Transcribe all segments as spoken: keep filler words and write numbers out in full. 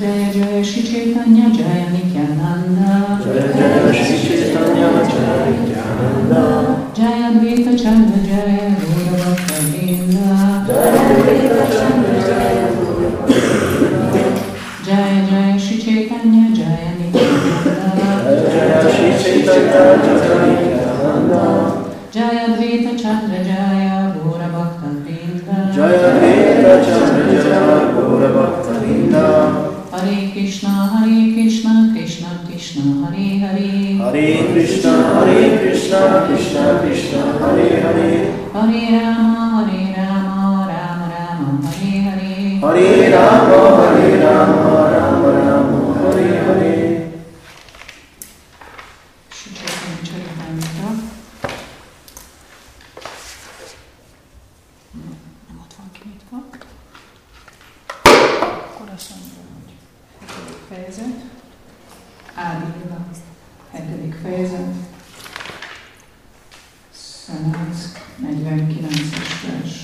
Jaya Jaya Shri Chaitanya Jaya Nityananda Jaya Jaya Shri Chaitanya Jaya Nityananda Jaya Advaita Chandra Jaya Gaura Bhakta Vrinda Jaya Advaita Chandra Jaya Gaura Bhakta Jaya Jaya Shri Chaitanya Jaya Nityananda Jaya Jaya Shri Chaitanya Jaya Nityananda Jaya Advaita Chandra Jaya Gaura Bhakta Vrinda Jaya Advaita Chandra Jaya Gaura Bhakta Vrinda Hare Krishna Hare Krishna Krishna Krishna Hare Hare Hare Krishna Hare Krishna Krishna Krishna Hare Hare Hare Rama Hare Rama Rama Rama Hare Hare Hare Rama Hare Rama Rama Rama Hare Hare Shri Chaitanya Charitamrita. Nem ott van kinyitva. Akkor azt mondom, hogy hetedik fejezet. Ádi Lila, hetedik fejezet. száz negyvenkilences vers.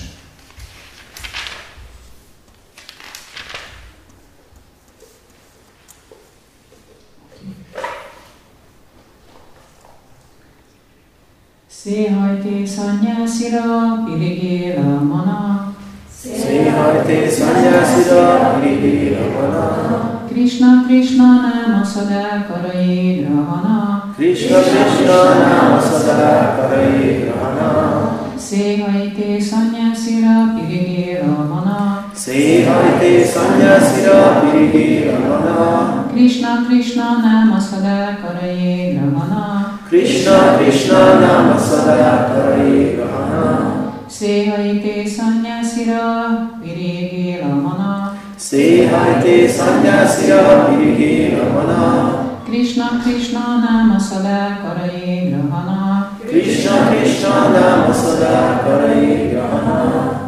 Széhajté szanyászira pirigéla mana. Széhajté szanyászira pirigéla mana. Krishna Krishna náma szadá karai grahana. Krishna Krishna náma szadá karai grahana. Széhajté szanyászira pirigéla mana. Széhajté szanyászira pirigéla mana. Krishna Krishna náma szadá karai grahana. Krishna Krishna náma szadá karai grahana. Széhajté szanyászira pirigéla mana. Széhajté szanyászira pirigéla mana. Krishna Krishna náma szadá karai grahana. Krishna Krishna náma szadá karai grahana.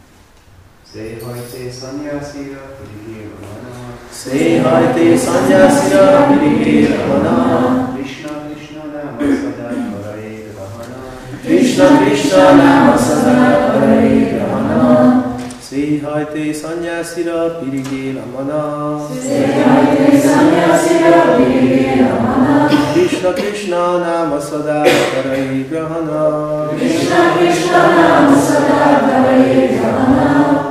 Széhajté szanyászira pirigéla mana. Széhajté szanyászira pirigéla mana. Krishna Krishna náma szadá karai grahana. Krishna Krishna náma szadá karai grahana. Széhajté szanyászira pirigéla mana. Széhajté szanyászira pirigéla mana. Krishna Krishna náma szadá karai grahana. Krishna Krishna náma szadá karai grahana.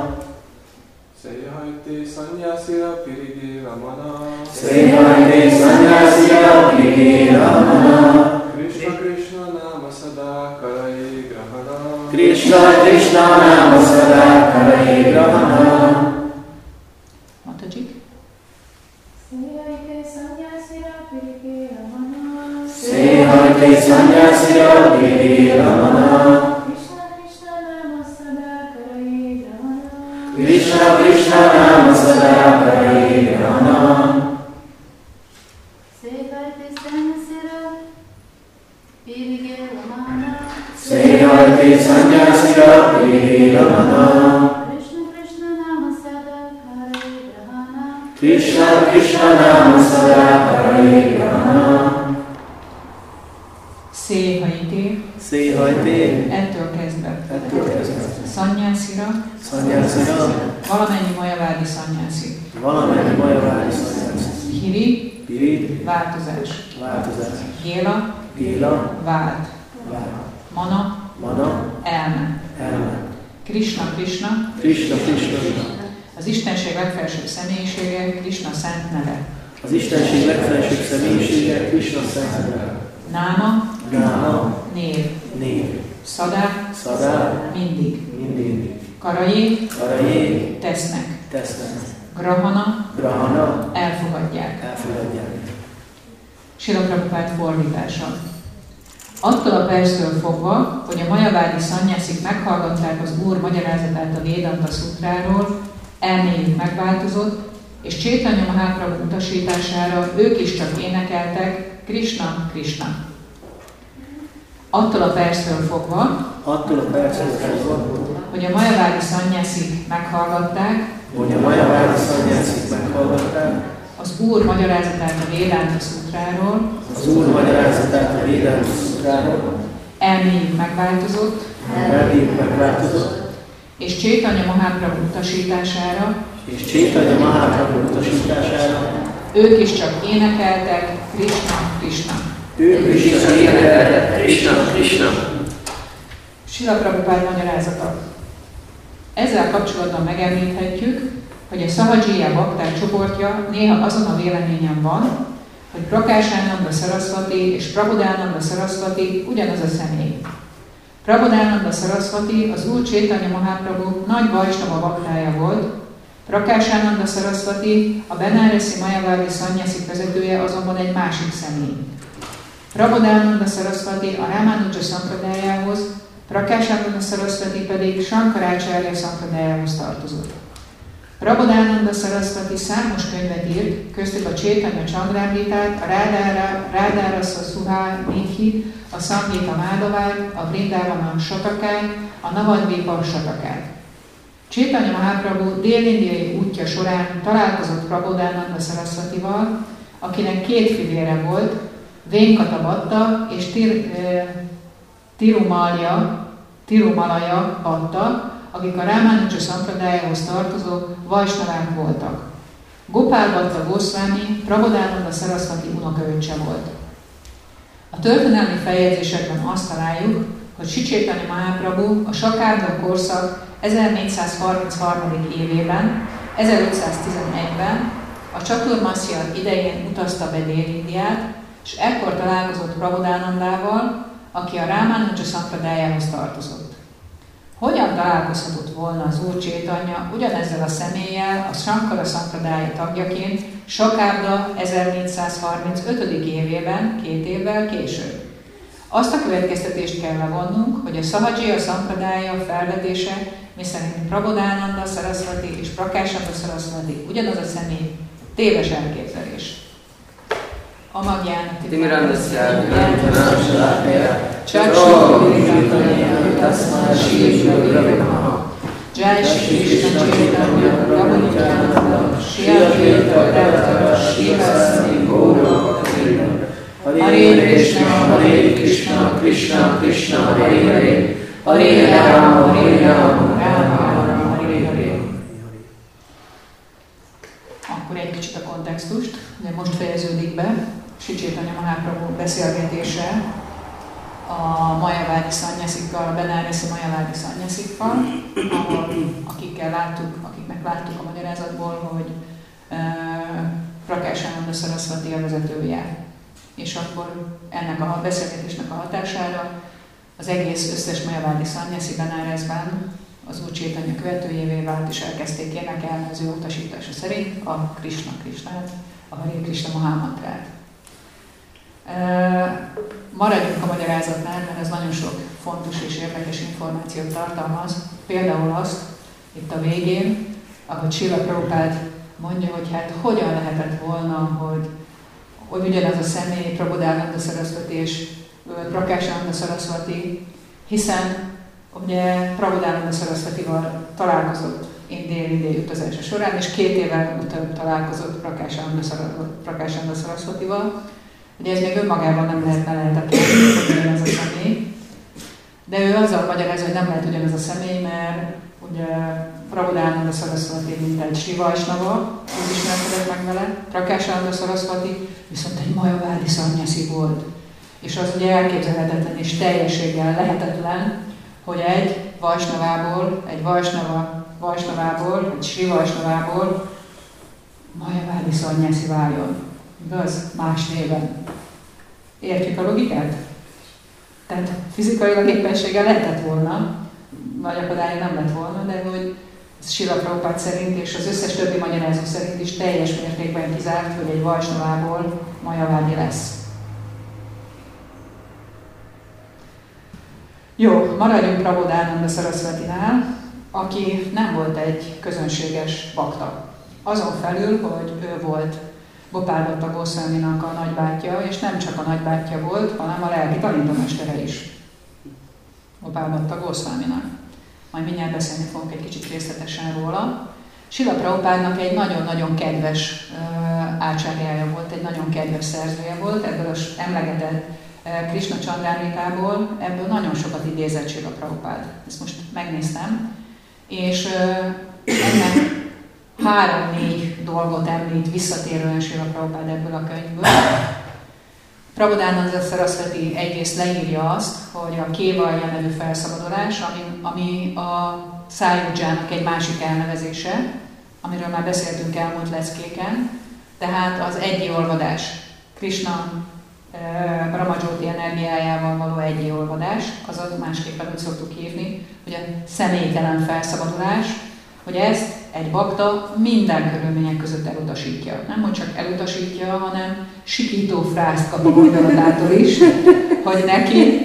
Széhajté szanyászira pirigéla mana. Széhajté szanyászira pirigéla mana. Krishna Krishna náma szadá karai grahana. Krishna Krishna náma szadá karai grahana. Mataji. Széhajté szanyászira pirigéla mana. Széhajté szanyászira pirigéla mana. Krishna Krishna náma szadá karai grahana. Krishna Krishna náma szadá karai grahana. Széhajté szanyászira pirigéla mana. Széhajté szanyászira pirigéla mana. Krishna Krishna náma szadá karai grahana. Krishna Krishna náma szadá karai grahana. Széhajté. Széhajté. Ettől kezdve. Ettől kezdve. Szanyászira. Szanyászira. Valamennyi majavádi szanyászi. Valamennyi majavádi szanyászi. Hiri. Piri. Változás. Változás. Géla. Géla. Vált. Vált. Mana. Mana. Elme. Elme. Krishna Krishna. Krishna Krishna. Az Istenség legfelsőbb személyisége, Krishna szent neve. Az Istenség legfelsőbb személyisége, Krishna szent neve. Náma. Náma. Név. Név. Szadá. Szadá. Mindig. Mindig. Karajé. Karajé. Tesznek. Tesznek. Grahana. Grahana. Elfogadják. Elfogadják. Srila Prabhupád fordítása. Attól a perctől fogva, hogy a majavádi szanyászik meghallgatták az Úr magyarázatát a Védanta szutráról, elméjük megváltozott, és Chaitanya Mahaprabhu utasítására ők is csak énekeltek Krishna, Krishna. Attól a perctől fogva, Attól a perctől fogva, hogy a majavádi szanyászik meghallgatták, hogy a majavádi szanyászik meghallgatták, az Úr magyarázatát a Védanta szutráról, az Úr magyarázatát a Védanta szutráról, elméjük megváltozott, elméjük megváltozott, és Chaitanya Mahaprabhu utasítására, és Chaitanya Mahaprabhu utasítására Ők is csak énekeltek, Krishna, Krishna. Ők is csak énekeltek, Krishna, Krishna. Srila Prabhupád magyarázata. Ezzel kapcsolatban megemlíthetjük, hogy a Sahajiya Bakták csoportja néha azon a véleményen van, hogy Prakásánanda Sarasvati és Prabodhananda Sarasvati ugyanaz a személy. Prabodhananda Sarasvati az Úr Chaitanya Mahaprabhu nagy Vaisnava baktája volt, Prakásánanda Sarasvati, a Benáresi Mayavadi szanyaszik vezetője azonban egy másik személy. Prabodhananda Sarasvati a Ramanuja Sampradájához, Prakásánanda Sarasvati pedig Shankaracharya Sampradájához tartozott. Prabodhananda Sarasvati számos könyvet írt, köztük a Chaitanya Chandramritát, a Rádára, Rádarasa Suhá Nidhi, a Samhita Mádavát, a Vrindavana Satakát, a Navadvipa Satakát. Chaitanya Mahaprabhu dél-indiai útja során találkozott Prabodhananda Sarasvatival, akinek két fivére volt, Venkata Bhatta és Tir, eh, Tirumalaya, Tirumalaya Bhatta, akik a Ramanuja Sampradájához tartozó vajsnavák voltak. Gopál Bhatta Goswami Prabodhananda Sarasvati unokaöccse volt. A történelmi feljegyzésekben azt találjuk, hogy Sri Chaitanya Mahaprabhu a Sakárda korszak ezernégyszázharmincharmadik évében, ezerötszáztizenegyben a Csaturmasya idején utazta be Dél-Indiát, és ekkor találkozott Prabodhanandával, aki a Ramanuja Sampradájához tartozott. Hogyan találkozhatott volna az Úr Chaitanya ugyanezzel a személlyel a Sankara Sampradája tagjaként Sakárda ezernégyszázharmincötödik évében, két évvel később? Azt a következtetést kell levonnunk, hogy a Sahajiya Sampradája felvetése, miszerint Prabodhananda Sarasvati és Prakásánanda Sarasvati ugyanaz a személy, téves elképzelés. Amagyánati Timirandasya Jai Shri Krishna Chaitanya Prabhu Nityananda Shri Advaita Shri Vasani Gaura Hare Krishna Hare Krishna Krishna Krishna Hare Hare Hare Rama Hare Rama Rama Rama Hare Hare. Akkor egy kicsit a kontextust, de most fejeződik be Sri Chaitanya Mahaprabhu beszélgetése a Mayavadi szanyaszikkal, a Benáresi Mayavadi szanyaszikkal, akikkel láttuk, akiknek láttuk a magyarázatból, hogy uh, Prakásánanda Sarasvati a vezetője. És akkor ennek a beszélgetésnek a hatására az egész összes Mayavadi szanyaszi Benáresben az Úr Chaitanya követőjévé vált, és elkezdték énekelni az ő utasítása szerint a Krishna Krishnát, a Hare Krishna Mahamantrát. Maradjunk a magyarázatnál, mert ez nagyon sok fontos és érdekes információt tartalmaz. Például azt, itt a végén, ahogy Srila Prabhupád mondja, hogy hát hogyan lehetett volna, hogy, hogy ugyanaz a személy, Prabodhananda Sarasvati és Prakásánanda Sarasvati, hiszen ugye Prabodhananda Sarasvatival találkozott Dél-indiai utazása során, és két évvel utána találkozott Prakásánanda Sarasvatival. Ugye ez még önmagában nem lehetne lehetetlen, hogy ugyanaz a személy. De ő azzal magyarázza, hogy nem lehet ugyanaz a személy, mert ugye Prabodhananda Sarasvati mint egy Sri Vaisnava, úgy ismerkedett meg vele, Prakásánanda Sarasvati viszont egy Mayavadi szanyaszi volt. És az ugye elképzelhetetlen és teljességgel lehetetlen, hogy egy Vaisnavából, egy Vaisnava, Vaisnavából, egy Sri Vaisnavából Mayavadi szanyaszi váljon. Igaz? Más néven. Értjük a logikát? Tehát fizikailag éppenséggel lehetett volna, vagy akadálya nem lett volna, de hogy Srila Prabhupád szerint és az összes többi magyarázó szerint is teljes mértékben kizárt, hogy egy Vaisnavából Mayavádi lesz. Jó, maradjunk Prabodhananda Sarasvatinál, aki nem volt egy közönséges bakta. Azon felül, hogy ő volt Gopál Bhatta Goswaminak a nagybátyja, és nem csak a nagybátyja volt, hanem a lelki tanítómestere is. Gopál Bhatta Goswaminak. Majd mindjárt beszélni fogunk egy kicsit részletesen róla. Srila Prabhupádnak egy nagyon-nagyon kedves uh, ácsárjája volt, egy nagyon kedves szerzője volt, ebből az emlegetett uh, Krishna Chandramritából, ebből nagyon sokat idézett Srila Prabhupád. Ezt most megnéztem. És uh, ennek három-négy dolgot említ visszatérően Srila Prabhupád ebből a könyvből. Prabodhananda Saraswati egyrészt leírja azt, hogy a Kévalya nevű felszabadulás, ami, ami a Szájúdzsának egy másik elnevezése, amiről már beszéltünk elmúlt leckéken, tehát az egyi olvadás, Krishna Ramajoti energiájával való egyi olvadás, azaz másképpen úgy szoktuk hívni, hogy a személytelen felszabadulás, hogy ezt egy bakta minden körülmények között elutasítja. Nem, hogy csak elutasítja, hanem sikító frászt kap a gondolatától is, hogy neki,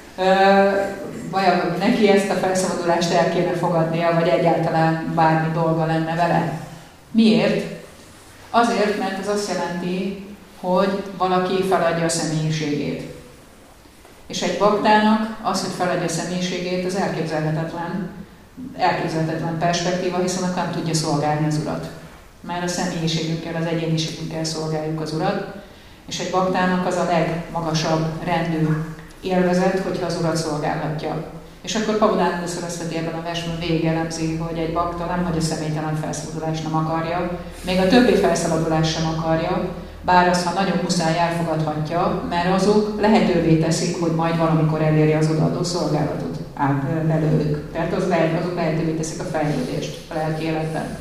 vajon neki ezt a felszabadulást el kéne fogadnia, vagy egyáltalán bármi dolga lenne vele. Miért? Azért, mert ez azt jelenti, hogy valaki feladja a személyiségét. És egy baktának az, hogy feladja a személyiségét, az elképzelhetetlen, elképzelhetetlen perspektíva, hiszen akkor nem tudja szolgálni az Urat. Mert a személyiségünkkel, az egyéniségünkkel szolgáljuk az Urat, és egy baktának az a legmagasabb rendű élvezet, hogyha az Urat szolgálhatja. És akkor Prabodhananda Saraswati ebben a versben végelemzi, hogy egy bakta nem, hogy a személytelen felszabadulást nem akarja, még a többi felszabadulást sem akarja, bár azt, ha nagyon muszáj, elfogadhatja, mert azok lehetővé teszik, hogy majd valamikor eléri az odaadó szolgálatot át belőlük. Tehát az lehet, azok lehetővé teszik a fejlődést a lelki életben.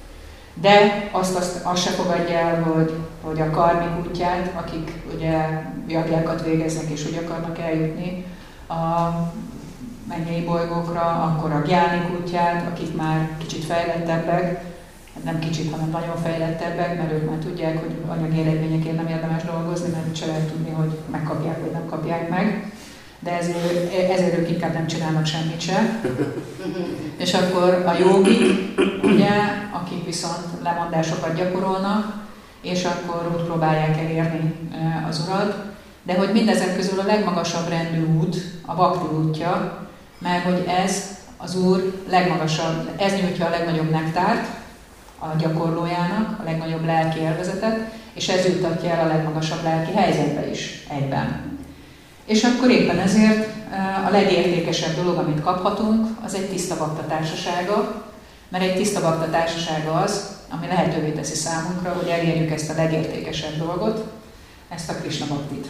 De azt, azt, azt se fogadja el, hogy, hogy a karmik útját, akik ugye jagjákat végeznek és úgy akarnak eljutni a mennyei bolygókra, akkor a gyánik útját, akik már kicsit fejlettebbek, nem kicsit, hanem nagyon fejlettebbek, mert ők már tudják, hogy anyagi eredményekért nem érdemes dolgozni, mert úgyse lehet tudni, hogy megkapják vagy nem kapják meg. De ezért, ezért ők inkább nem csinálnak semmit se. És akkor a jógik, ugye, akik viszont lemondásokat gyakorolnak, és akkor úgy próbálják elérni az Urat. De hogy mindezek közül a legmagasabb rendű út a bhakti útja, mert hogy ez az Úr legmagasabb, ez nyújtja a legnagyobb nektárt a gyakorlójának, a legnagyobb lelki élvezetet, és ez juttatja el a legmagasabb lelki helyzetbe is egyben. És akkor éppen ezért a legértékesebb dolog, amit kaphatunk, az egy tiszta bakta társasága, mert egy tiszta bakta társasága az, ami lehetővé teszi számunkra, hogy elérjük ezt a legértékesebb dolgot, ezt a Krishna baktit.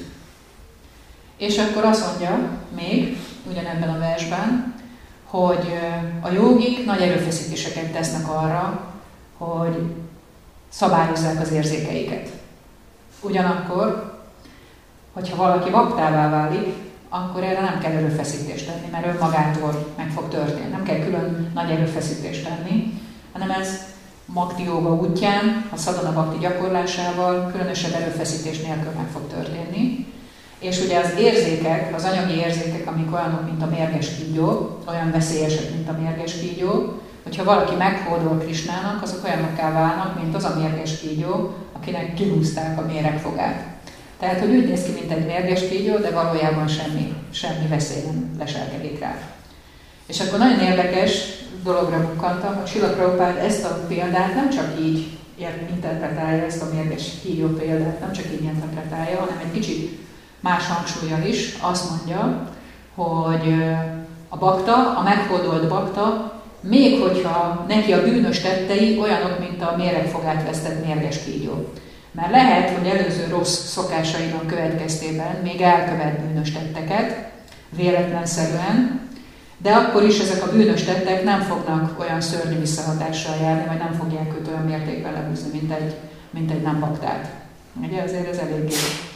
És akkor azt mondja még, ugyanebben a versben, hogy a jógik nagy erőfeszítéseket tesznek arra, hogy szabályozzák az érzékeiket. Ugyanakkor, hogyha valaki baktává válik, akkor erre nem kell erőfeszítést tenni, mert önmagától meg fog történni. Nem kell külön nagy erőfeszítést tenni, hanem ez bhakti jóga útján, a szadhana bhakti gyakorlásával különösebb erőfeszítés nélkül meg fog történni. És ugye az érzékek, az anyagi érzékek, amik olyanok, mint a mérges kígyó, olyan veszélyesek, mint a mérges kígyó, hogyha valaki meghódol Krisnának, azok olyanokká válnak, mint az a mérges kígyó, akinek kihúzták a méregfogát. Tehát, hogy úgy néz ki, mint egy mérges kígyó, de valójában semmi, semmi veszély nem leselkedik rá. És akkor nagyon érdekes dologra bukkantam, hogy Srila Prabhupád ezt a példát nem csak így interpretálja, ezt a mérges kígyó példát, nem csak így interpretálja, hanem egy kicsit más hangsúllyal is azt mondja, hogy a bakta, a meghódolt bakta, még hogyha neki a bűnös tettei olyanok, mint a méregfogát vesztett mérges kígyó. Mert lehet, hogy előző rossz szokásainak következtében még elkövet bűnös tetteket, véletlenszerűen, de akkor is ezek a bűnös tettek nem fognak olyan szörnyű visszahatással járni, vagy nem fogják őt olyan mértékben lehúzni, mint egy, mint egy nem baktát. Ugye azért ez eléggé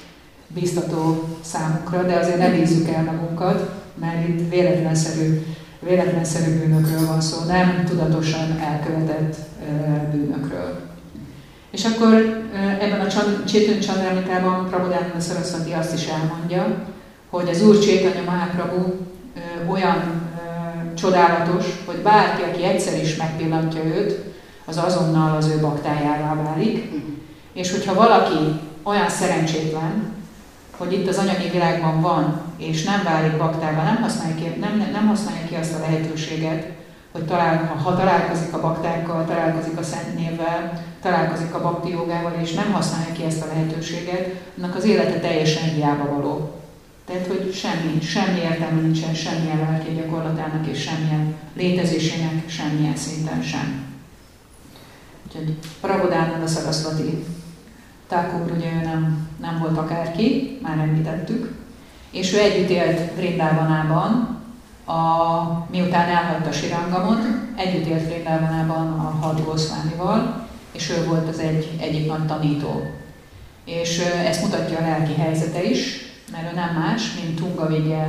bíztató számunkra, de azért ne bízzuk el magunkat, mert itt véletlenszerű, véletlenszerű bűnökről van szó, nem tudatosan elkövetett bűnökről. És akkor ebben a Chaitanya Chandramritában Prabodhananda Saraswati azt is elmondja, hogy az Úr Chaitanya Mahaprabhu olyan csodálatos, hogy bárki, aki egyszer is megpillantja őt, az azonnal az ő baktájává válik. És hogyha valaki olyan szerencsétlen, hogy itt az anyagi világban van, és nem válik baktává, nem használja ki, nem, nem használja ki azt a lehetőséget, hogy talál, ha találkozik a baktákkal, találkozik a Szent Névvel, találkozik a bhakti jogával, és nem használja ki ezt a lehetőséget, annak az élete teljesen hiába való. Tehát, hogy semmi, semmi értelme nincsen, semmilyen lelki gyakorlatának és semmilyen létezésének, semmilyen szinten sem. Úgyhogy Prabodhananda Saraswati Thakur ugye ő nem, nem volt akárki, már említettük, és ő együtt élt Vrindavanában, a, miután elhagyta Srirangamot, együtt élt Vrindavanában a hat Goswamival, és ő volt az egy, egyik nagy tanító. És ezt mutatja a lelki helyzete is, mert ő nem más, mint Tunga Vidya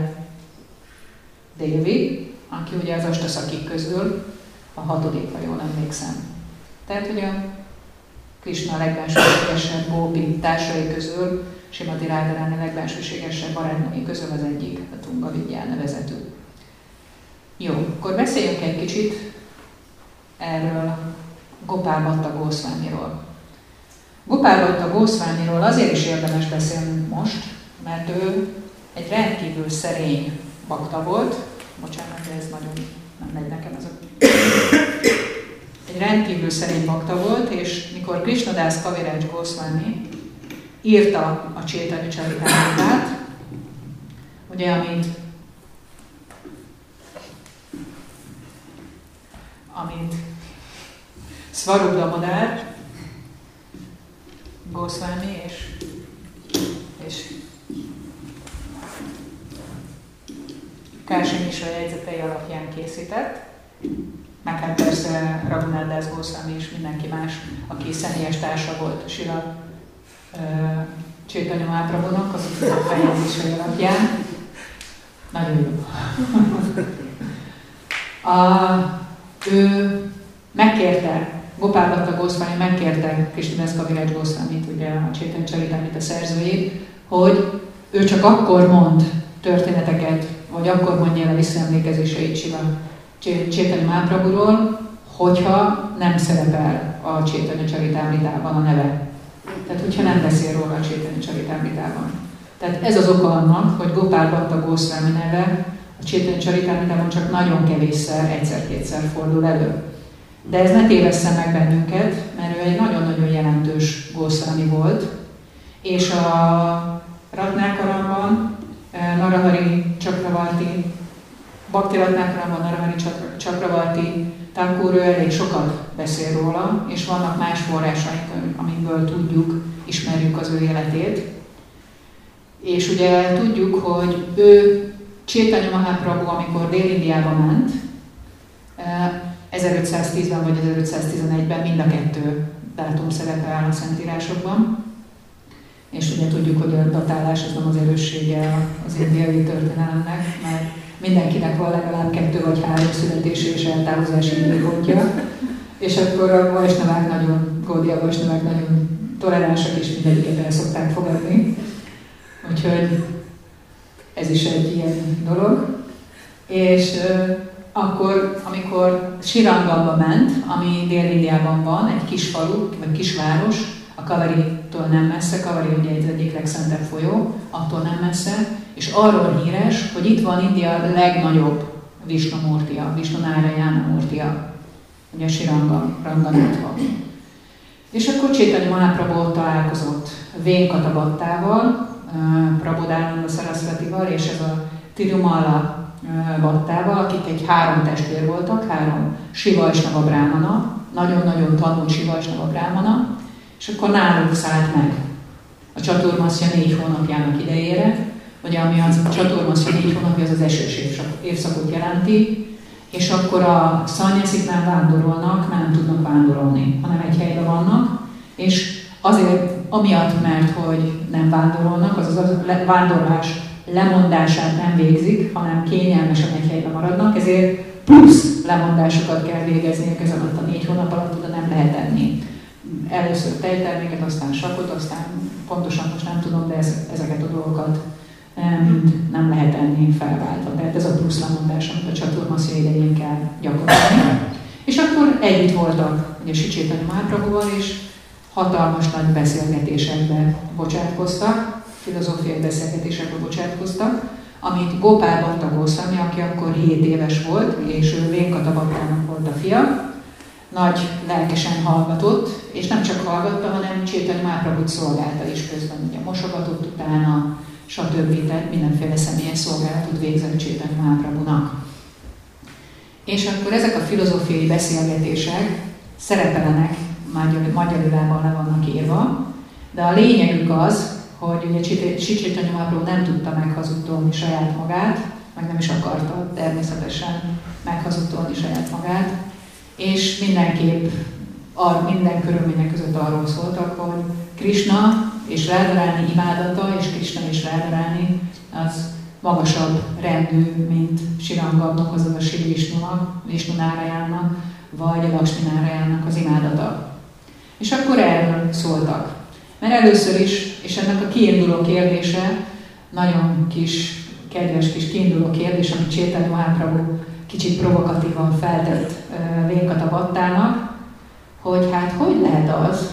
Devi, aki ugye az Astasakik közül a hatodik, ha jól emlékszem. Tehát ugye Krishna legbensőségesebb gópi társai közül, Srimati Radharani legbensőségesebb barátnői közül az egyik, a Tunga Vidya nevezetű. Jó, akkor beszéljünk egy kicsit erről Gopal Bhatta Goswamiról. Gopal Bhatta Goswamiról azért is érdemes beszélnünk most, mert ő egy rendkívül szerény bakta volt. Bocsánat, de ez nagyon nem megy nekem ez a... Egy rendkívül szerény bakta volt, és mikor Krishnadas Kaviraj Goswami írta a Chaitanya Charitamritát, ugye, amit amit Swarup Damodar Goswami és, és Kási Misra jegyzetei alapján készített, meg hát persze Raghunath Das Goswami és mindenki más, aki személyes társa volt Srila uh, Chaitanya Mahaprabhunak, az a feljegyzései alapján. Nagyon jó. a, ő megkérte, Gopal Bhatta Goswami megkérte Krishnadas Kaviraj Goswamit, ugye a Chaitanya Charitamrita szerzőjét, hogy ő csak akkor mond történeteket, vagy akkor mondja el a visszaemlékezéseit Srila Chaitanya Mahaprabhuról, hogyha nem szerepel a Chaitanya Charitamritában a neve. Tehát, hogyha nem beszél róla a Chaitanya Charitamritában. Tehát ez az oka annak, hogy Gopal Bhatta Goswami neve a Chaitanya Charitamritában csak nagyon kevésszer, egyszer-kétszer fordul elő. De ez ne tévesszen meg bennünket, mert ő egy nagyon-nagyon jelentős Goswami volt, és a Ratnákaramban Narahari Chakravarti, Bhakti Ratnákaramban Narahari Chakravarti Thakur elég sokat beszél róla, és vannak más forrásaink, amikből tudjuk, ismerjük az ő életét. És ugye tudjuk, hogy ő Chaitanya Mahaprabhu, amikor Dél-Indiába ment, ezerötszáztízben vagy ezerötszáztizenegyben mind a kettő dátum szerepel a szentírásokban. És ugye tudjuk, hogy a datálás az nem az erőssége az indiai történelemnek, mert mindenkinek van legalább kettő vagy három születési és eltávozási időpontja. És akkor a vajsnavák nagyon, Gaudiya vajsnavák nagyon toleránsak, és mindegyiket el szokták fogadni. Úgyhogy ez is egy ilyen dolog. És uh, akkor, amikor Srirangamba ment, ami Dél-Indiában van, egy kis falu, vagy kisváros, a Kaveri-tól nem messze, Kaveri ugye egy egyik legszentebb folyó, attól nem messze, és arról híres, hogy itt van India legnagyobb Vishnu Murtia, Vishnu Narayana Murtia, ugye Sriranganathban. És akkor Chaitanya Mahaprabhu találkozott Venkata Bhattával, Prabodhananda Saraswatival, és ez a Tirumala Bhattával, akik egy három testvér voltak, három Sivajsnava Brahmana, nagyon-nagyon tanult Sivajsnava Brahmana, és akkor náluk szállt meg a Csaturmasya négy hónapjának idejére, ugye ami az a Csaturmasya négy hónapja, az az esős évszakot jelenti, és akkor a szanyaszik nem vándorolnak, nem tudnak vándorolni, hanem egy helyben vannak, és azért, amiatt, mert hogy nem vándorolnak, azaz a vándorlás lemondását nem végzik, hanem kényelmesen egy helyben maradnak, ezért plusz lemondásokat kell végezniük ez alatt a négy hónap alatt, de nem lehet enni. Először tejterméket, aztán sakot, aztán pontosan most nem tudom, de ez, ezeket a dolgokat mind nem lehet enni felváltva. Tehát ez a plusz lemondás, amit a Csaturmasya idején kell gyakorolni. És akkor együtt voltak ugye Chaitanya Mahaprabhuval, és hatalmas nagy beszélgetésekbe bocsátkoztak, filozófiai beszélgetésekbe bocsátkoztak, amit Gopal Bhatta Goswami, aki akkor hét éves volt, és ő Venkata Bhattának volt a fia, nagy lelkesen hallgatott, és nem csak hallgatta, hanem Chaitanya Mahaprabhut szolgálta is közben, ugye mosogatott utána, stb. Tehát mindenféle személyes szolgálatot végzett Chaitanya Mahaprabhunak. És akkor ezek a filozófiai beszélgetések szerepelnek magyarülában le vannak írva, de a lényegük az, hogy ugye Sri Chaitanya Mahaprabhu nem tudta meghazudtolni saját magát, meg nem is akarta természetesen meghazudtolni saját magát, és mindenképp minden körülmények között arról szóltak, hogy Krishna és Radharani imádata, és Krishna és Radharani az magasabb rendű, mint Sirangabnak, azaz a Sri Vishnunak, Vishnu Nárayannak, vagy a Lakshmi Nárayannak az imádata. És akkor erről szóltak. Mert először is, és ennek a kiinduló kérdése, nagyon kis, kedves kis kiinduló kérdés, amit Chaitanya Mahaprabhu kicsit provokatívan feltett uh, Venkata Bhattának, hogy hát hogy lehet az,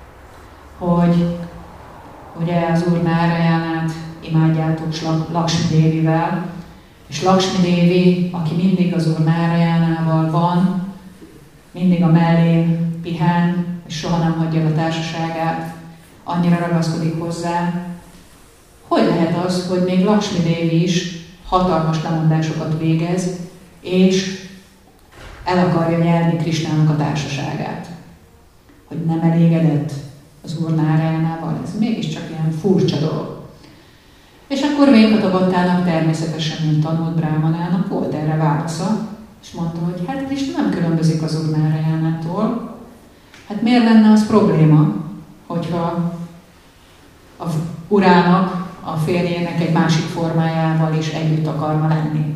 hogy ugye az Úr Nárayanát imádjátok Lakshmi Dévivel, és Lakshmi Dévi, aki mindig az Úr Nárayanával van, mindig a mellén pihen, és soha nem hagyja a társaságát, annyira ragaszkodik hozzá. Hogy lehet az, hogy még Lakshmi Dévi is hatalmas lemondásokat végez, és el akarja nyerni Krishnának a társaságát? Hogy nem elégedett az Úr Nárayanával, ez mégiscsak ilyen furcsa dolog. És akkor Venkata Bhattának természetesen, mint tanult brámanának, volt erre válasza, és mondta, hogy hát Krishna nem különbözik az Úr Nárayanától. Hát miért lenne az probléma, hogyha a urának, a férjének egy másik formájával is együtt akarna lenni?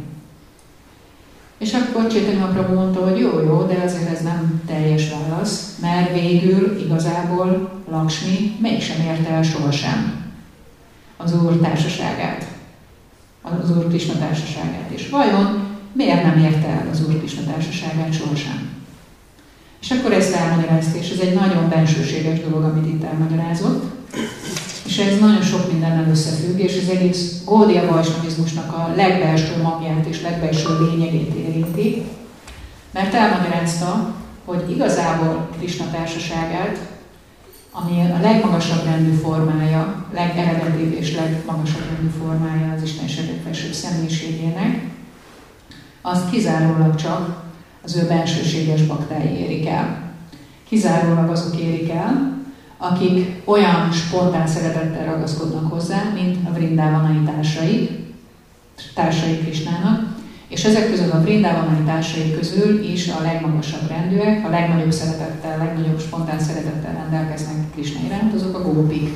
És akkor Chaitanya Mahaprabhu mondta, hogy jó, jó, de azért ez nem teljes válasz, mert végül igazából Lakshmi mégsem érte el sohasem az Úr társaságát, az Úr Krishna társaságát. És vajon miért nem érte el az Úr Krishna társaságát sohasem? És akkor ezt elmagyarázta, és ez egy nagyon bensőséges dolog, amit itt elmagyarázott. És ez nagyon sok mindennel összefügg, és az egész Gaudiya Vaisnavizmusnak a legbelső magját és legbelső lényegét érinti, mert elmagyarázta, hogy igazából Krishna társaságát, ami a legmagasabb rendű formája, legeredetibb és legmagasabb rendű formája az Istenségek felső személyiségének, azt kizárólag csak az ő bensőséges baktái érik el. Kizárólag azok érik el, akik olyan spontán szeretettel ragaszkodnak hozzá, mint a vrindávanai társai, társai Krishnának, és ezek közül a vrindávanai társai közül is a legmagasabb rendűek, a legnagyobb szeretettel, a legnagyobb spontán szeretettel rendelkeznek Krishna iránt, azok a gópik.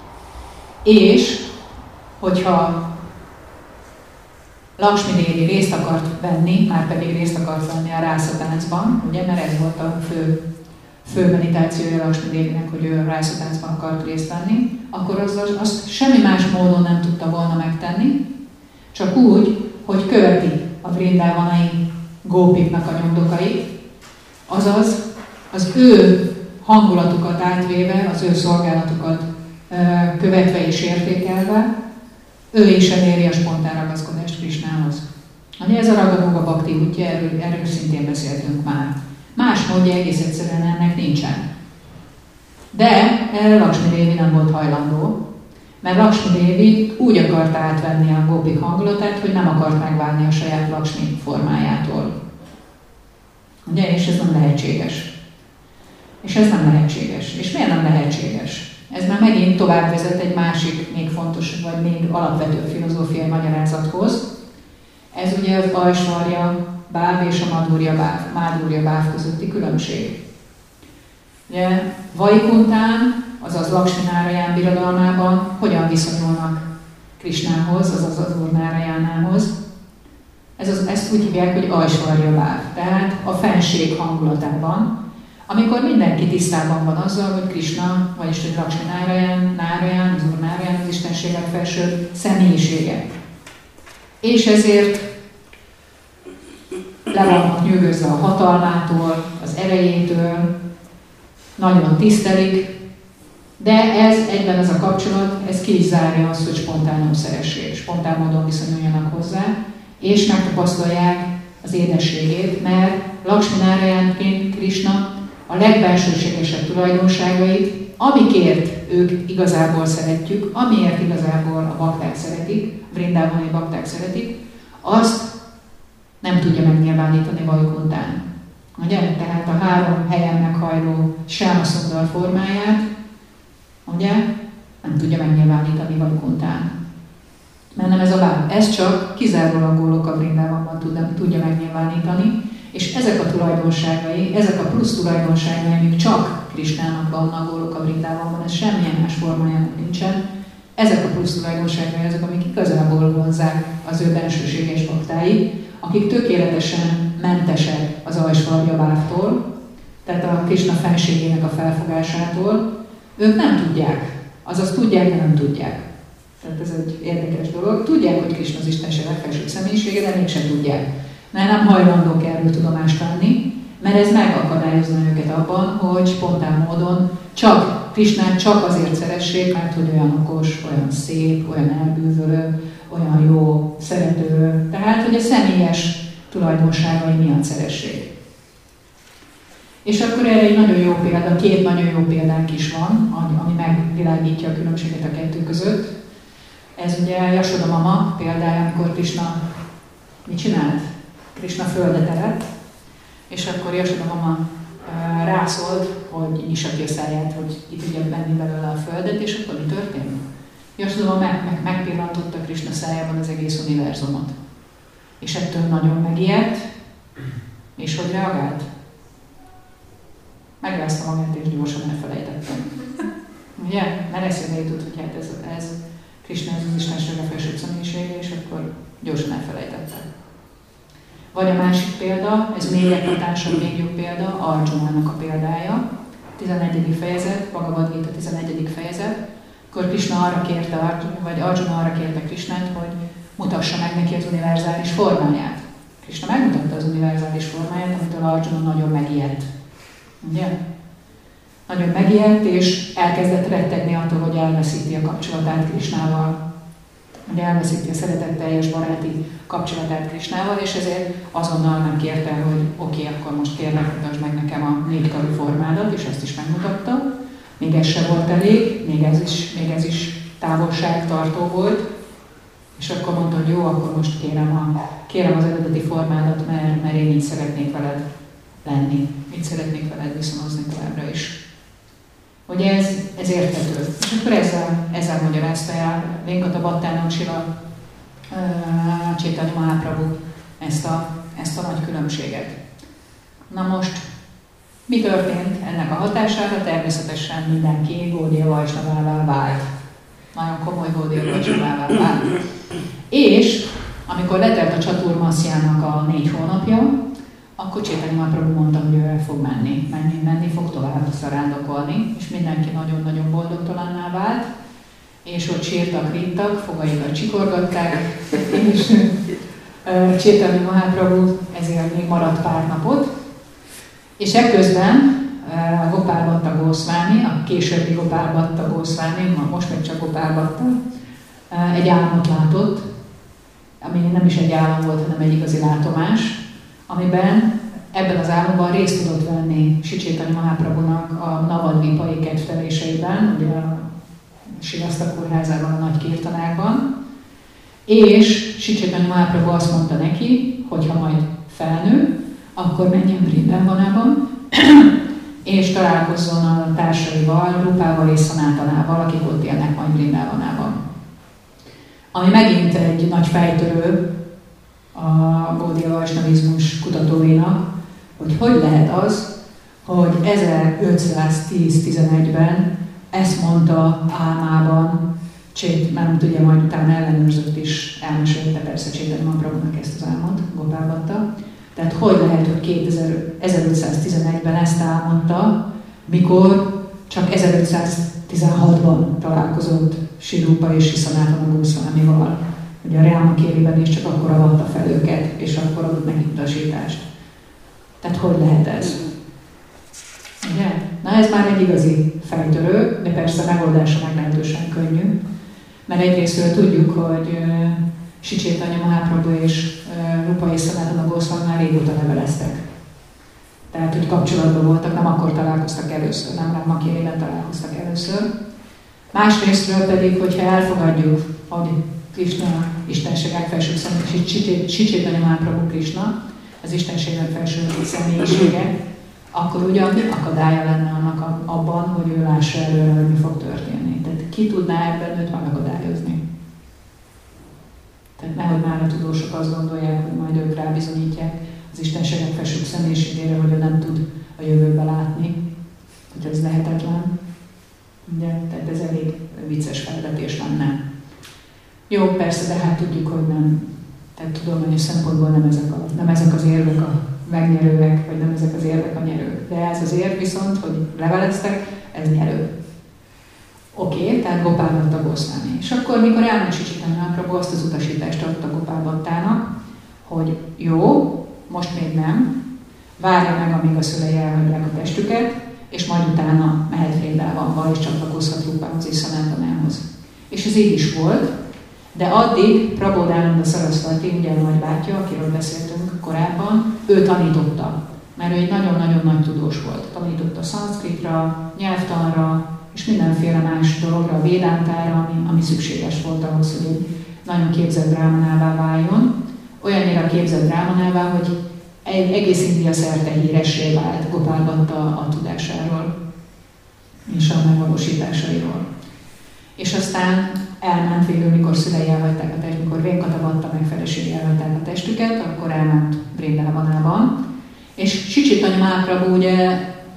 És, hogyha Lakshmi Dévi részt akart venni, már pedig részt akart venni a rászatáncban, ugye, mert ez volt a fő fő meditációja Lakshmi Dévinek, hogy ő a rászatáncban akart részt venni, akkor azt az, az semmi más módon nem tudta volna megtenni, csak úgy, hogy követi a vrindávanai gópiknak a nyomdokait, azaz az ő hangulatukat átvéve, az ő szolgálatukat követve és értékelve, ő is eléri a spontán ragaszkodást Krishnához. Ugye ez a Raga-yoga bhakti útja, erről, erről szintén beszéltünk már. Más módja egész egyszerűen ennek nincsen. De erre Lakshmi Dévi nem volt hajlandó, mert Lakshmi Dévi úgy akart átvenni a gópik hangulatát, hogy nem akart megválni a saját Lakshmi formájától. Ugye, és ez nem lehetséges. És ez nem lehetséges. És miért nem lehetséges? Ez már megint tovább vezet egy másik, még fontos, vagy még alapvető filozófiai magyarázathoz. Ez ugye az Aishwarya báv és a Madhurya báv, Madhurya báv közötti különbség. Ugye Vaikuntán, azaz Lakshmi Nárayan birodalmában hogyan viszonyulnak Krishnához, azaz az Úr Nárayanához. Ez az, ezt úgy hívják, hogy Aishwarya báv, tehát a fenség hangulatában, amikor mindenki tisztában van azzal, hogy Krishna, vagyis hogy Lakshmi Nárayan, Nárayan, az Úr Nárayan, az Istenségek felső személyisége. És ezért le vannak nyűgözve a hatalmától, az erejétől, nagyon tisztelik, de ez egyben ez a kapcsolat, ez ki is zárja azt, hogy spontán nem szeressék, spontán módon viszonyuljanak hozzá, és megtapasztalják az édességét, mert Lakshmi Nárayanként Krishna a legbensőségesebb tulajdonságait, amikért ők igazából szeretjük, amiért igazából a bakták szeretik, a vrindávani bakták szeretik, azt nem tudja megnyilvánítani Vaikuntán. Ugye? Tehát a három helyen meghajló Sámaszundar formáját, ugye? Nem tudja megnyilvánítani Vajkuntán. Mert nem ez a bár. Ez csak kizárólag Góloka Vrindávánban tudja megnyilvánítani, és ezek a tulajdonságai, ezek a plusz tulajdonságai, amik csak Krisnának vannak Góloka Vrindávánban, ez semmilyen más formájának nincsen, ezek a plusz tulajdonságai azok, amik igazából vonzzák az ő bensőséges baktáit, akik tökéletesen mentesek az ajsvarjavávtól, tehát a Krisna fenségének a felfogásától, ők nem tudják, azaz tudják, de nem tudják. Tehát ez egy érdekes dolog. Tudják, hogy Krisna az Istenség legfelsőbb személyisége, de mégsem tudják. Mert nem hajlandók erről tudomást venni, mert ez megakadályozna őket abban, hogy spontán módon csak Krisnát csak azért szeressék, mert hogy olyan okos, olyan szép, olyan elbűvölő, olyan jó, szerető. Tehát, hogy a személyes tulajdonságai miatt szeressék. És akkor erre egy nagyon jó példa, két nagyon jó példánk is van, ami megvilágítja a különbséget a kettő között. Ez ugye Jasoda mama példája, amikor Krisna mit csinált? Krisna földet evett, és akkor Jasoda mama uh, rászólt, hogy nyissa ki a száját, hogy ki tudja venni belőle a földet, és akkor mi történt? Jasoda mama meg, meg, megpillantotta Krisna szájában az egész univerzumot. És ettől nagyon megijedt, és hogy reagált? Megrázta magát, és gyorsan elfelejtettem. Ugye? Mert eszébe jutott, hogy hát ez, ez Krisna az Istenség a felsőbb személyisége, és akkor gyorsan elfelejtette. Vagy a másik példa, ez még egy hatásabb, még jobb példa, Arjunának a példája. tizenegyedik fejezet, Bhagavad Gita tizenegyedik fejezet, akkor Krisna arra kérte, vagy Arjuna arra kérte Krisnát, hogy mutassa meg neki az univerzális formáját. Krisna megmutatta az univerzális formáját, amitől Arjuna nagyon megijedt. Ugye? Nagyon megijedt, és elkezdett rettegni attól, hogy elveszíti a kapcsolatát Krisnával. Hogy elveszíti a szeretetteljes baráti kapcsolatát Krisnával, és ezért azonnal megkérte, hogy oké, okay, akkor most kérlek, mutasd meg nekem a négykarú formádat, és ezt is megmutatta. Még ez se volt elég, még ez is, még ez is távolságtartó volt, és akkor mondta, hogy jó, akkor most kérem, a, kérem az eredeti formádat, mert, mert én így szeretnék veled lenni, így szeretnék veled viszonozni továbbra is. Ugye ez, ez érthető. És akkor ezzel, ezzel magyarázta el Venkata Bhattának Srila uh, Chaitanya Mahaprabhu ezt a, ezt a nagy különbséget. Na most, mi történt ennek a hatására? Természetesen mindenki Gaudiya Vaisnavává vált. Nagyon komoly Gaudiya Vaisnavává vált. És amikor letelt a Csaturmasjának a négy hónapja, akkor Chaitanya Mahaprabhu mondta, hogy ő el fog menni, menni, menni fog tovább szarándokolni, és mindenki nagyon-nagyon boldogtalanná vált, és ott sírtak, rittak, fogaikat csikorgatták, és uh, Chaitanya Mahaprabhu ezért még maradt pár napot, és ekközben uh, Gopál Bhatta Goswami, a későbbi Gopál Bhatta Goswami, most még csak Gopál Bhatta, uh, egy álmot látott, ami nem is egy álom volt, hanem egy igazi látomás, amiben ebben az álomban részt tudott venni Sri Chaitanya Mahaprabhunak a Navadvipai kedveléseiben, ugye a Srivaszta kórházában, a nagy kirtanákban, és Sri Chaitanya Mahaprabhu azt mondta neki, hogy ha majd felnő, akkor menjen Vrindávánában, és találkozzon a társaival, Rupával és Szanátanával, akik ott élnek majd Vrindávánában. Ami megint egy nagy fejtörő a Gaudiya Vaisnavizmus kutatóinak, hogy hogy lehet az, hogy ezerötszáztíz-tizenegyben ezt mondta álmában, Csét, nem tudja, majd utána ellenőrzött is, elmesélte persze Chaitanya Mahaprabhunak ezt az álmot, Gopál Bhatta. Tehát hogy lehet, hogy ezerötszáztizenegyben ezt álmodta, mikor csak ezerötszáztizenhatban találkozott Sri Rupa és Sri Sanatana Goswamival. Ugye a Rámakériben is csak akkor avatta fel őket, és akkor adott nekik utasítást. Tehát hogy lehet ez? Ugye? Na ez már egy igazi fejtörő, de persze a megoldása meglehetősen könnyű. Mert egyrésztről tudjuk, hogy uh, Sri Chaitanya Mahaprabhu és uh, Rupa és Sanatana Goswami már régóta leveleztek. Tehát, hogy kapcsolatban voltak, nem akkor találkoztak először, nem Rámakériben találkoztak először. Másrésztről pedig, hogyha elfogadjuk, hogy Krishna Istenség legfelsőbb személy, Sri Chaitanya Mahaprabhu Krishna, az istenségnek felső személyisége, akkor ugyan mi akadálya lenne annak abban, hogy ő lássa előre, hogy mi fog történni. Tehát ki tudná ebben őt megakadályozni? Tehát nehogy már a tudósok azt gondolják, hogy majd ők rábizonyítják az istenségek felső személyiségére, hogy ő nem tud a jövőbe látni, hogy ez lehetetlen. Ugye? Tehát ez elég vicces felvetés lenne. Jó, persze, de hát tudjuk, hogy nem. Tehát tudományos szempontból nem ezek, a, nem ezek az érvek a megnyerőek, vagy nem ezek az érvek a nyerők. De ez az érv viszont, hogy leveleztek, ez nyerő. Oké, okay, tehát Gopálbatta Goszvámi. És akkor, mikor elment Sri Chaitanya Mahaprabhu, azt az utasítást adta Gopálbattának, hogy jó, most még nem, várja meg, amíg a szülei elhagyják a testüket, és majd utána mehet Vrindávamba, és csatlakozhat Rupához és Szanátanához. És ez így is volt, de addig Prabodhananda Sarasvati, ugye a nagybátyja, akiről beszéltünk korábban, ő tanította, mert ő egy nagyon-nagyon nagy tudós volt. Tanította szanszkritra, nyelvtanra, és mindenféle más dologra, a védántára, ami, ami szükséges volt ahhoz, hogy egy nagyon képzett drámanává váljon. Olyannyira képzett drámanává, hogy egy egész India szerte híressé vált Gopálbatta a tudásáról és a megvalósításairól. És aztán elment végül, mikor szülei elhagyták a testüket, mikor Venkatavatta meg felesége elhagyták a testüket, akkor elment Vrindávanában. És Sri Chaitanya Mahaprabhu ugye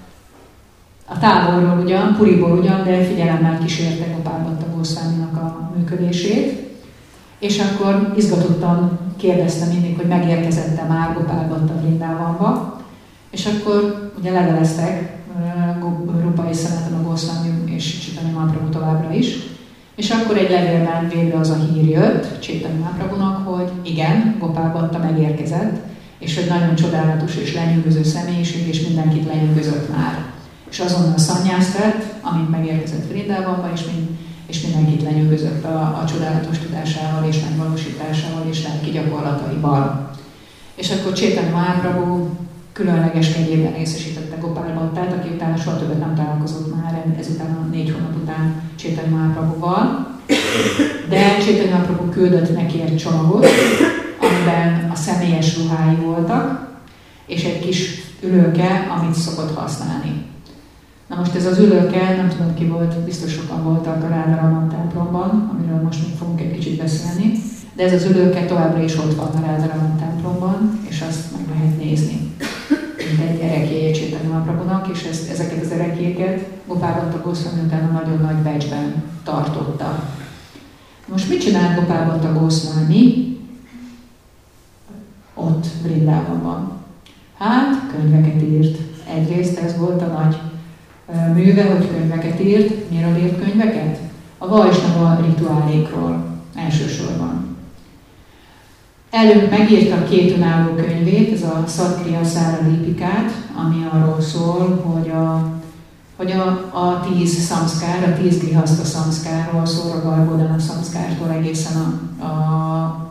a távolról ugyan, Puriból ugyan, de figyelemmel kísérte Gopálbatta Goszváminak a működését. És akkor izgatottan kérdezte mindig, hogy megérkezett-e már Gopálbatta Vrindávanba. És akkor ugye leveleztek Rupa és Sanatana Goszvámi és Sri Chaitanya Mahaprabhu továbbra is. És akkor egy levélben végre az a hír jött Chaitanya Mahaprabhunak, hogy igen, Gopálbatta megérkezett, és hogy nagyon csodálatos és lenyűgöző személyiség, és mindenkit lenyűgözött már. És azonnal szannyászt vett, amint megérkezett Vrindávanba, és, mind, és mindenkit lenyűgözött a, a csodálatos tudásával, és megvalósításával, és lelki gyakorlataival. És akkor Chaitanya Mahaprabhu különleges kegyében részesítette Gopálbattát, aki utána soha többet nem találkozott már, ezután a négy hónap után Chaitanya Mahaprabhuval. De Chaitanya Mahaprabhu küldött neki egy csomagot, amiben a személyes ruhái voltak, és egy kis ülőke, amit szokott használni. Na most ez az ülőke, nem tudom ki volt, biztos sokan voltak a Rádáraman templomban, amiről most még fogunk egy kicsit beszélni, de ez az ülőke továbbra is ott van a Rádáraman templomban, és azt meg lehet nézni. Mint egy ereklyéje Chaitanya Mahaprabhunak, és ezt, ezeket az ereklyéket Gopálbatta Goszvámi utána nagyon nagy becsben tartotta. Most mit csinált Gopálbatta Goszvámi ott Vrindávanban? Hát, könyveket írt. Egyrészt ez volt a nagy műve, hogy könyveket írt. Miről írt könyveket? A Vajsnava rituálékról elsősorban. Előbb megírta két önálló könyvét, ez a Satkriya Szára Lipikát, ami arról szól, hogy a, hogy a, a tíz szamszkár, a tíz grihaszta szamszkárról szól, a Garbhodana szamszkártól egészen a, a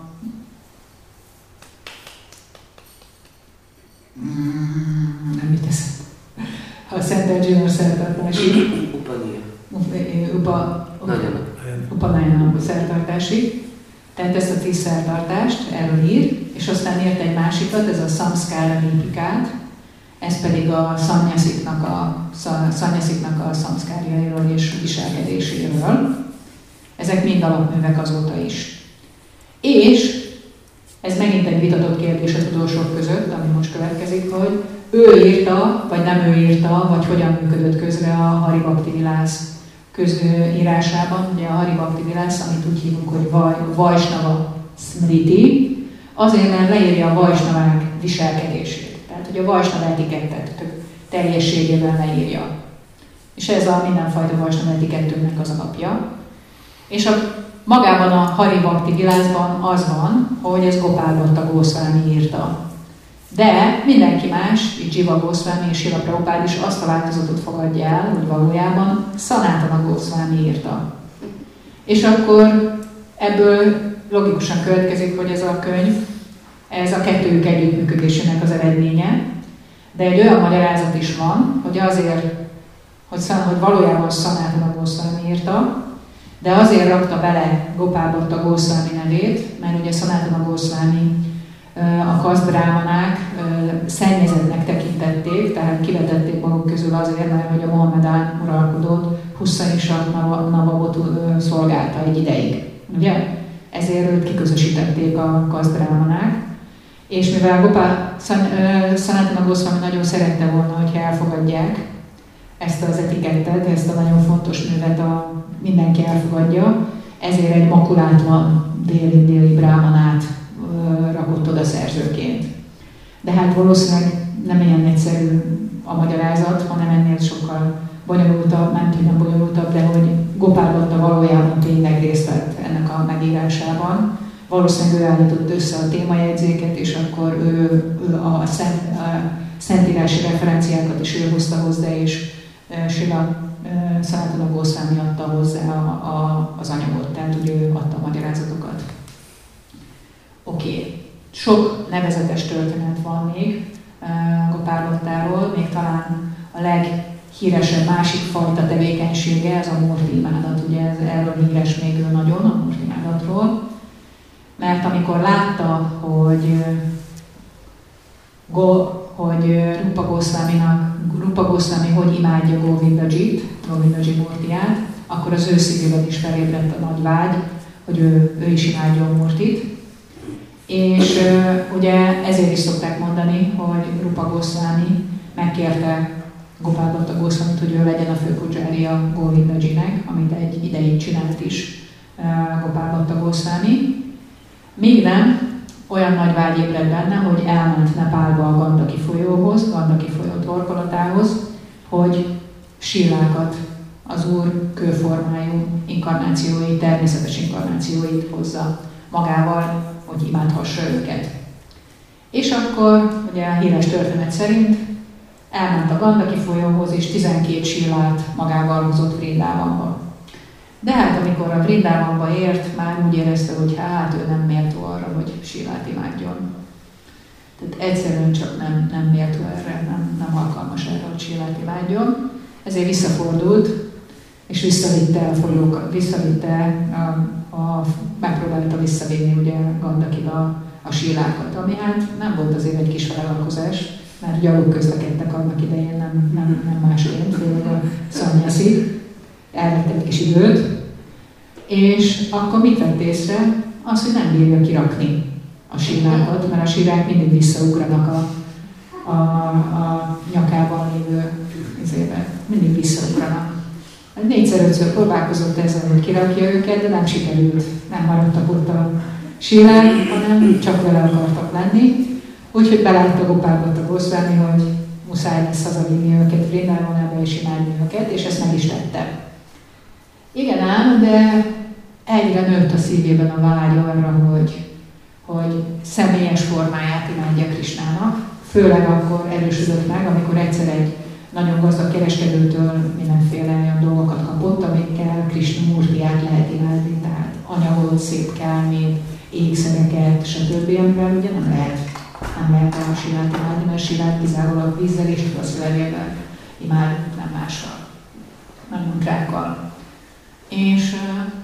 mm, nem mit teszed. A Szent Erzsénos szertartásig. Upania. Upa, Upanayana szertartásig. Tehát ezt a tíz szertartást erről ír, és aztán írt egy másikat, ez a Samskara Lipikát, ez pedig a szanyasziknak a, szanyasziknak a szamszkárjairól és viselkedéséről. Ezek mind alapművek azóta is. És ez megint egy vitatott kérdés a tudósok között, ami most következik, hogy ő írta, vagy nem ő írta, vagy hogyan működött közre a Hari Bhakti Vilász közírásában. Ugye a Hari Bhakti Vilász, amit úgy hívunk, hogy Vaj, Vajsnava Smriti, azért, mert leírja a vajsnavák viselkedését. Tehát, hogy a vajsnava etikettet teljességében leírja. És ez a mindenfajta vajsnava etikettünknek az alapja. És a, magában a Hari Bhakti Vilászban az van, hogy ez Gopálbatta Goszvámi írta. De mindenki más, így Jiva Goszvámi és Srila Prabhupád is azt a változatot fogadja el, hogy valójában Sanatana Goszvámi írta. És akkor ebből logikusan következik, hogy ez a könyv, ez a kettőjük együttműködésének az eredménye, de egy olyan magyarázat is van, hogy azért, hogy, hogy valójában Sanatana Goszvámi írta, de azért rakta bele Gopálbatta Goszvámi nevét, mert ugye Sanatana Goszvámi a kaszt-brámanák szennyezettnek tekintették, tehát kivetették maguk közül azért, mert hogy a Mohamedán uralkodót Husszain-Shah Nawabot szolgálta egy ideig. Ugye? Ezért őt kiközösítették a kaszt-brámanák. És mivel Gopál Sanatana Goswami nagyon szerette volna, hogyha elfogadják ezt az etikettet, ezt a nagyon fontos művet a, mindenki elfogadja, ezért egy makulátlan déli-déli brámanát ö, rakott oda szerzőként. De hát valószínűleg nem ilyen egyszerű a magyarázat, hanem ennél sokkal bonyolultabb, nem tudom bonyolultabb, de hogy Gopál Bhatta valójában tényleg részt vett ennek a megírásában. Valószínűleg ő állított össze a témajegyzéket, és akkor ő, ő a, szent, a szentírási referenciákat is ő hozta hozzá, és Srila Sanatana Goswami adta hozzá a, a, az anyagot, tehát ugye ő adta a magyarázatokat. Oké, okay. Sok nevezetes történet van még Gopál Bhattáról, még talán a leghíresebb másik fajta tevékenysége, ez a Murti imádat, ugye ez, erről híres még ő nagyon, a Murti imádatról. Mert amikor látta, hogy, go, hogy Rupa Goswaminak, Rupa Goswami hogy imádja Govindajit, Govindaji Murtiát, akkor az ő szívében is felébredt a nagy vágy, hogy ő, ő is imádja a Murtit. És ugye ezért is szokták mondani, hogy Rupa Goswami megkérte Gopál Bhatta Goswamit, hogy ő legyen a főpudzsária Govindajinek, amit egy ideig csinált is Gopál Bhatta Goswami. Még nem, olyan nagy vágy ébredt benne, hogy elment Nepálba a Gandaki folyóhoz, Gandaki folyó torkolatához, hogy sílákat, az Úr kőformájú inkarnációit, természetes inkarnációit hozza magával, hogy imádhassa őket. És akkor, ugye a híres történet szerint elment a Gandaki folyóhoz, és tizenkét sílát magával hozott Vrindávamba. De hát amikor a Vrindávamba ért, már úgy érezte, hogy hát ő nem méltó arra, hogy sílát imádjon. Tehát egyszerűen csak nem, nem méltó erre, nem, nem alkalmas erre, hogy sílát imádjon. Ezért visszafordult, és visszavitte a folyókat, visszavitte, a, a, megpróbálta visszavinni ugye Gandakiba a sílákat, ami hát nem volt azért egy kis vállalkozás, mert gyalog közlekedtek annak idején, nem, nem, nem másként, főleg a szanyaszik. Elvett egy kis időt, és akkor mit vett észre? Az, hogy nem bírja kirakni a sílákat, mert a sírák mindig visszaugranak a, a, a nyakában lévő izébe. Mindig visszaugranak. Négyszer-ötször próbálkozott ezzel, hogy kirakja őket, de nem sikerült. Nem maradtak ott a sírák, hanem csak vele akartak lenni. Úgyhogy belátta Gopál Bhatta Goswami, hogy muszáj lesz hazavinni őket Vrindávanába és imádni őket, és ezt meg is tette. Igen ám, de egyre nőtt a szívében a vágy arra, hogy, hogy személyes formáját imádja Krisnának. Főleg akkor erősödött meg, amikor egyszer egy nagyon gazdag kereskedőtől mindenféle olyan dolgokat kapott, amikkel Krisna Murtiát lehet imádni, tehát anyagot, szép kármét, ékszereket, stb. Amivel ugye nem lehet, nem lehet a sírát imádni, mert sírát kizárólag vízzel és tudasszövegével imád, nem mással, nem mantrákkal. És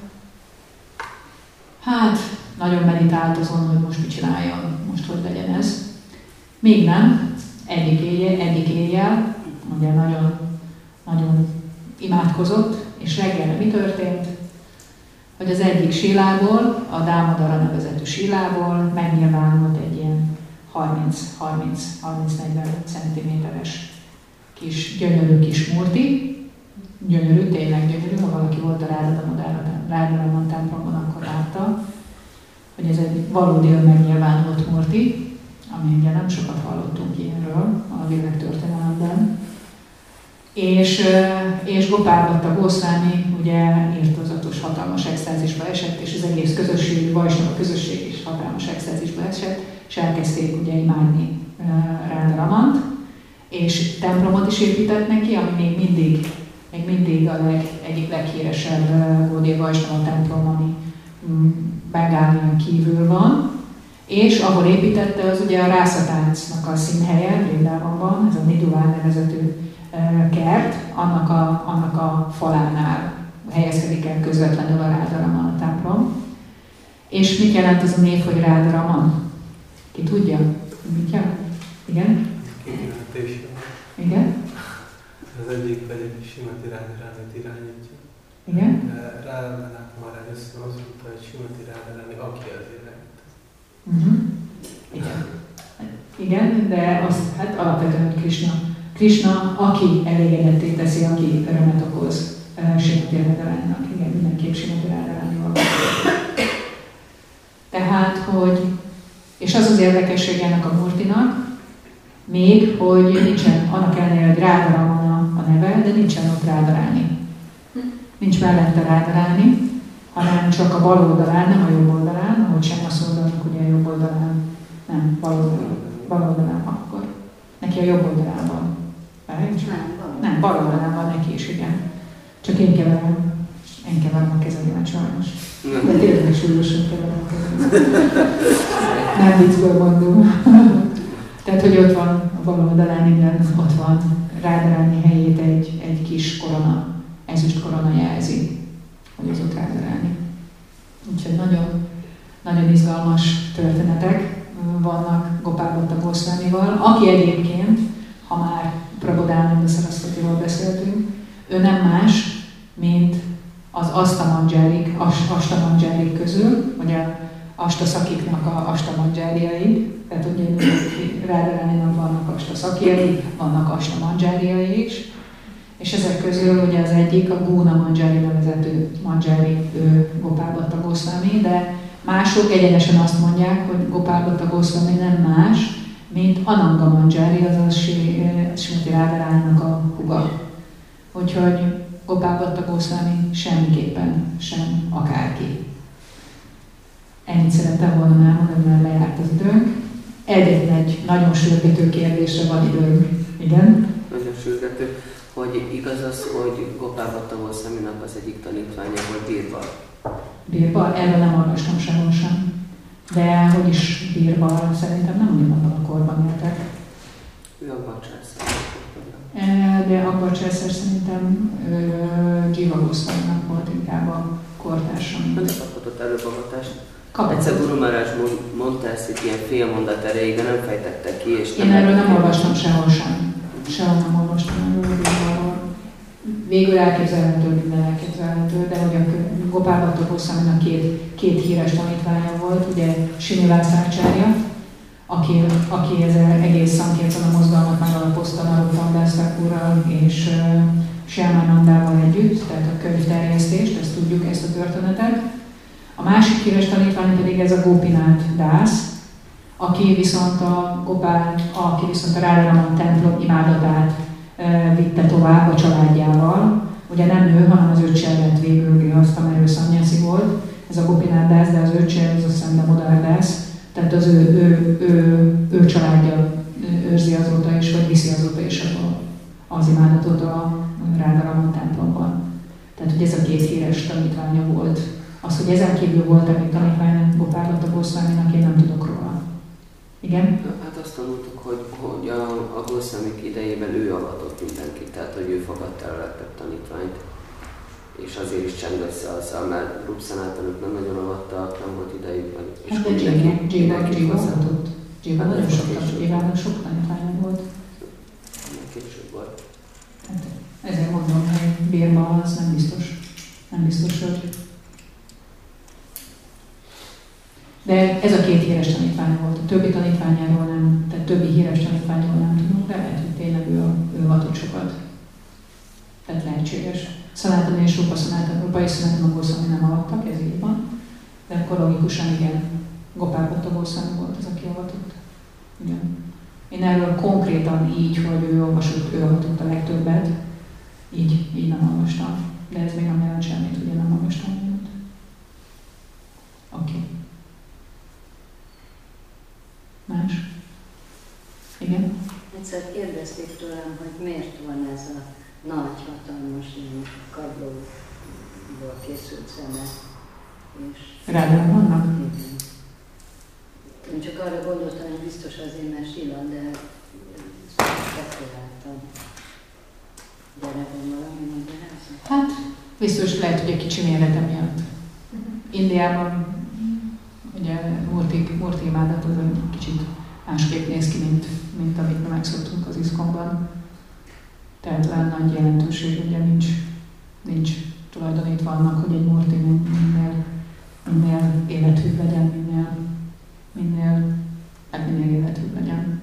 hát nagyon meditált azon, hogy most mit csináljon, most hogy legyen ez. Még nem, egyik éjjel, egyik éjjel ugye nagyon, nagyon imádkozott, és reggelre mi történt? Hogy az egyik sílából, a Dámodara nevezetű sílából megnyilvánult egy ilyen harminc-harminc-negyven centiméteres kis, gyönyörű kis murti. Gyönyörű, tényleg gyönyörű, ha valaki volt a Rádaraman templomban, akkor látta, hogy ez egy valódi megnyilvánult murti, ami ugye nem sokat hallottunk ilyenről a világtörténelemben. És, és Gopál Bhatta Goswami ugye irtózatos, hatalmas extázisba esett, és az egész közösség, Vajsnava közösség is hatalmas extázisba esett, és elkezdték ugye imádni Rádaramant, és templomot is épített neki, ami még mindig, még mindig a leg, egyik leghíresebb Gaudiya Vajsnava templom, ami Bengálián kívül van, és ahol építette, az ugye a rászatáncnak a színhelye, Vrindávamban, ez a Nidulán nevezetű kert, annak a, annak a falánál helyezkedik el közvetlenül a Rádaraman templom. És mit jelent az a név, hogy Rádaraman? Ki tudja? Mit? Igen? Kijelentése. Igen? Az egyik pedig Simati Radharánit irányítja. Igen? De Radharánát már először az mondta, hogy Simati Radharáni, aki az irányít. Uh-huh. Igen. Igen, de azt hát alapvetően Krishna. Krishna, aki elégedetté teszi, aki örömet okoz uh, Simati Radharánnak. Igen, mindenképp Simati Radharánival. Tehát, hogy, és az az érdekesség ennek a Murtinak, még, hogy nincsen, annak ellenére, hogy Radharamana a neve, de nincsen ott Radharani. Nincs mellette Radharani, hanem csak a bal oldalán, nem a jobb oldalán, ahogy sem azt mondanak, ugye a jobb oldalán, nem, bal oldalán, bal oldalán akkor. Neki a jobb oldalán van. Nem, nem, bal oldalán van neki is, igen. Csak én keverem, én keverem a kezemet sajnos. De tényleg súlyosan keverem a kezemet. Nem viccből mondom. Tehát, hogy ott van a bal oldalán, igen, ott van Radharani helyét egy, egy kis korona, ezüst korona jelzi, hogy az ott Radharani. Úgyhogy nagyon, nagyon izgalmas történetek vannak Gopál Bhatta Goswamival, aki egyébként, ha már Prabodhananda Saraswatiról beszéltünk, ő nem más, mint az Ashtamanjárik, Ashtamanjárik közül, ugye Astaszakiknak a Ashtamanjáriai, tehát ugye Radharaninak vannak Astaszakjai, vannak Ashtamanjáriai is, és ezek közül ugye az egyik a Guna Manjari nevezető Manjari Gopál Bhatta Goswami, de mások egyenesen azt mondják, hogy Gopál Bhatta Goswami nem más, mint Ananga Manjari, azaz Srimati Radharaninak a húga. Úgyhogy Gopál Bhatta Goswami semmiképpen sem akárki. Ennyit szerettem volna elmondani, mert lejárt az időnk. Egyetlen egy nagyon sürgető kérdésre van időnk. Igen? Nagyon sürgető. Hogy igaz az, hogy Gopál Bhatta Goswaminak az egyik tanítványa volt Birbal? Birbal? Erről nem olvastam sehol sem. De hogy is Birbal? Szerintem nem ugyanabban a korban éltek. Ő Akbar császár. De Akbar császár szerintem Jiva Goswaminak volt inkább a kortársam. De kaphatott előbagatást. Kapott. Egyszer Guru Maharaj mondta ezt egy ilyen fél mondat erejéig, de nem fejtette ki. És Én erről nem olvastam sehol sem. Sehol nem olvastam erről, végül elképzelhető, minden elképzelhető, de hogy a Gopál Bhatta Goswaminak két, két híres tanítványa volt, ugye Srinivasacharya, aki, aki ezzel egész Sankirtana mozgalmat megalapozta Narottam Das Thakurral és uh, Shyamanandával együtt, tehát a könyvterjesztést, ezt tudjuk, ezt a történetet. A másik híres tanítvány pedig ez a Gopinath Das, aki viszont a Gopál, aki viszont a Radharaman templom imádatát e, vitte tovább a családjával. Ugye nem ő, hanem az öccse lett végül azt, merő szanyászi volt. Ez a Gopinath Das, de az öccse, ez a Szent Damodar Das, tehát az ő, ő, ő, ő családja őrzi azóta is, vagy viszi azóta is az imádatot a Radharaman templomban. Tehát, hogy ez a két híres tanítványa volt. Az, hogy ezen kívül volt még tanítvány Gopál Bhatta Goswaminak, én nem tudok róla. Igen? Hát azt tanultuk, hogy, hogy a, a Goswamik idejében ő avatott mindenkit, tehát hogy ő fogadta el a legtöbb tanítványt. És azért is csend össze azzal, mert Rupszanátanuk nem nagyon avattak, nem volt idejük. És hát de Jiva avatott. Jiva nagyon sok tanítványa volt. Később volt. Hát ezért mondom, hogy Birma az nem biztos. Nem biztos, hogy... De ez a két híres tanítvány volt. A többi tanítványáról nem, tehát többi híres tanítványról nem tudunk, de lehet, hogy tényleg ő, ő avatott sokat. Tehát lehetséges. Sanatana és Rupa Sanatana, Rupa és Sanatana Goswami nem avattak, ez így van. De akkor logikusan igen, Gopál Bhatta Goswami volt az, aki avatott. Igen. Én erről konkrétan így, hogy ő olvasott, ő avatott a legtöbbet, így, így nem olvastam. De ez még nem jelent semmit, ugye nem olvastam mindent. Oké. Okay. Más? Igen? Egyszer kérdezték tőlem, hogy miért van ez a nagy, hatalmas, ilyen kagylóból készült zene. És... Rádám vannak? Igen. Én csak arra gondoltam, hogy biztos azért, mert Sila, de spekuláltam. Gyere, van valami magyarázat? Hát, biztos lehet, hogy a kicsi mérete miatt. Indiában ugye ugye Murti, Murti imádat az egy kicsit másképp néz ki, mint, mint amit mi megszoktunk az iszkonban. Tehát olyan nagy jelentőség ugye nincs, nincs tulajdonítva annak, hogy egy Murti minél, minél élethűbb legyen, minél, minél, hát minél élethűbb legyen.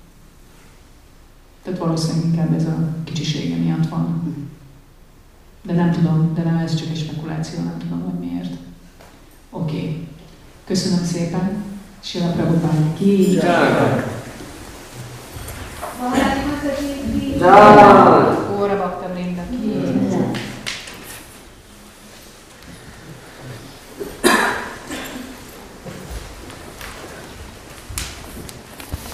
Tehát valószínűleg inkább ez a kicsisége miatt van. De nem tudom, de nem, ez csak egy spekuláció, nem tudom, hogy miért. Oké. Okay. Köszönöm szépen. Srila Prabhupád ki. Jai! Jai!